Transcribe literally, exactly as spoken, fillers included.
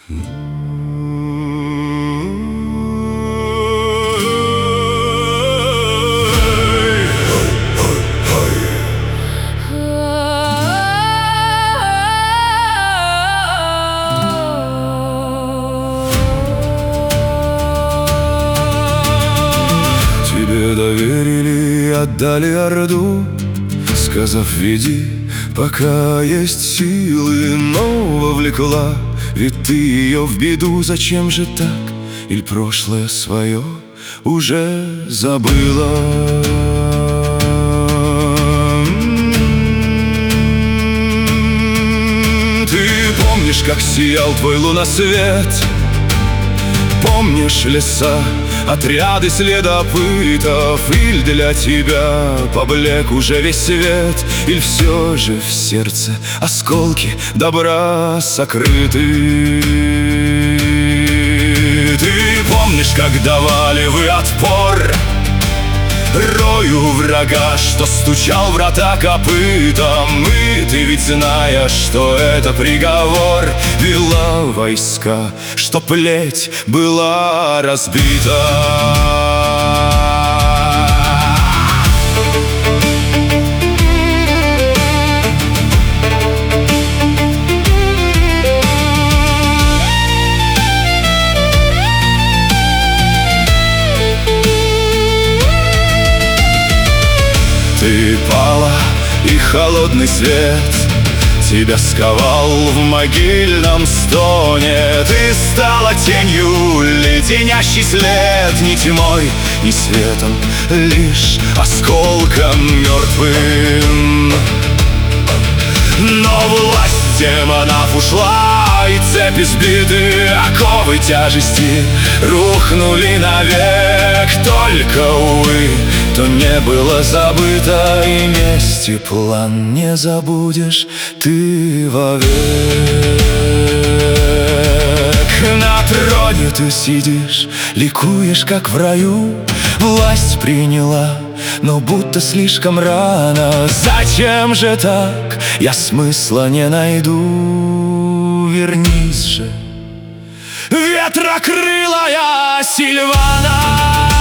Тебе доверили, отдали орду, сказав: веди, пока есть силы. Но вовлекла, ведь ты ее в беду. Зачем же так? Иль прошлое свое уже забыла? Ты помнишь, как сиял твой луносвет? Помнишь леса, отряды следопытов? Иль для тебя поблек уже весь свет? Иль все же в сердце осколки добра сокрыты? Ты помнишь, как давали вы отпор рою врага, что стучал врата копытом? И ты ведь, зная, что это приговор, вела войска, что плеть была разбита. Ты пала, и холодный свет тебя сковал в могильном стоне. Ты стала тенью, леденящий след, не тьмой, не светом, лишь осколком мертвым. Но власть демонов ушла, и цепи сбиты, оковы тяжести рухнули навек. Только, увы, то не было забыто, и мести план не забудешь ты вовек. На троне ты сидишь, ликуешь, как в раю. Власть приняла, но будто слишком рано. Зачем же так? Я смысла не найду. Вернись же, ветрокрылая Сильвана.